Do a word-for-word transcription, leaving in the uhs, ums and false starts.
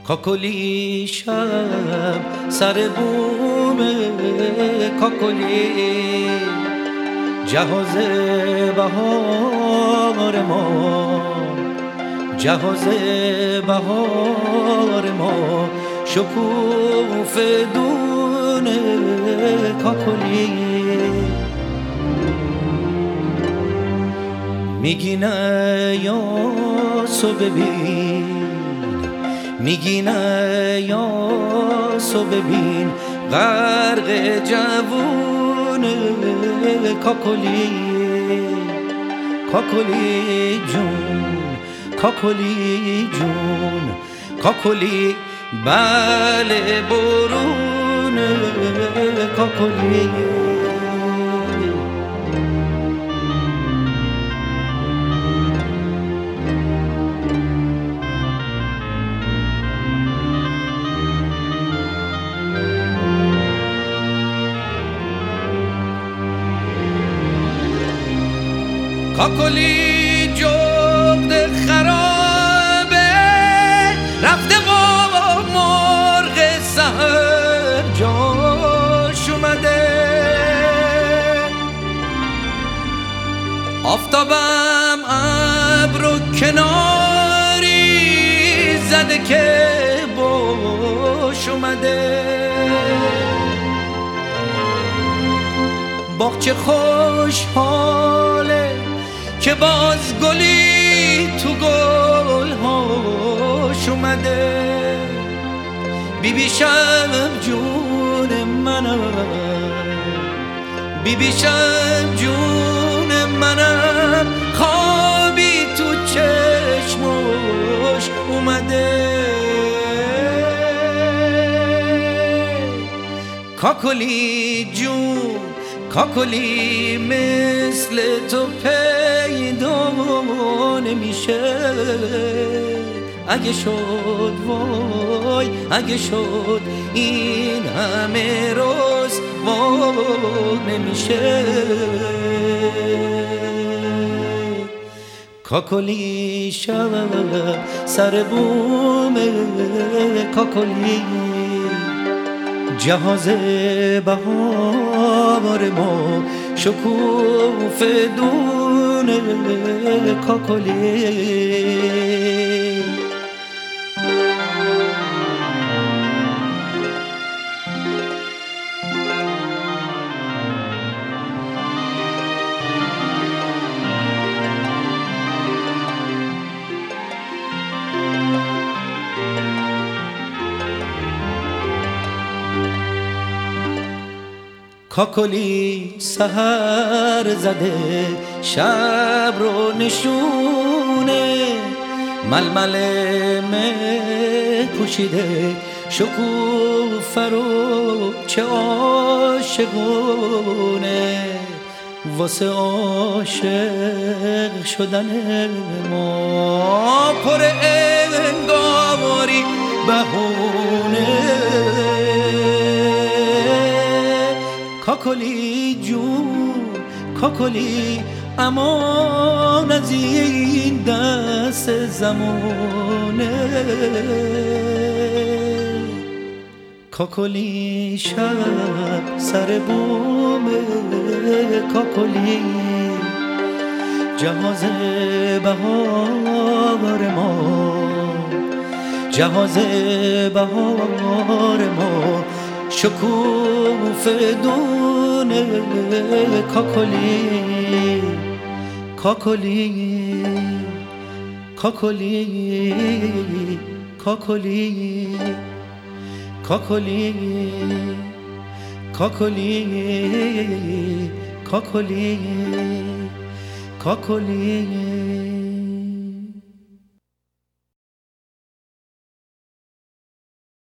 کاکلی شب سر بوم کاکلی جهاز بهار ما جهاز بهار ما شکوف دون کاکلی میگی نه یا سو ببین میگی نه یا سو ببین غرق جوون کاکلی کاکلی جون کاکلی جون کاکلی بله برون کاکلی کاکلی جغد خرابه رفته و مرغ سحر جاش اومده آفتابم ابر و کناری زده که باش اومده باغچه خوشحاله که باز گلی تو گل هاش اومده بیبی شب جون منم بیبی شب جون منم خوابی تو چشمش اومده کاکلی جون کاکلی مثل تو پیدا نمیشه اگه شد وای اگه شد این همه روز وای نمیشه کاکلی شب سر بوم کاکلی جهاز بهار ما شکوف دون کاکلی کاکلی سحر زده شب رو نشونه ململ مه پوشیده شکوفه رو چه عاشقونه واسه عاشق شدن ما پر انگاری بهونه کاکلی جون کاکلی امان از این دست زمانه کاکلی شب سر بوم کاکلی جهاز بهار ما جهاز بهار ما شکوف دون کاکلی کاکلی کاکلی کاکلی کاکلی کاکلی کاکلی کاکلی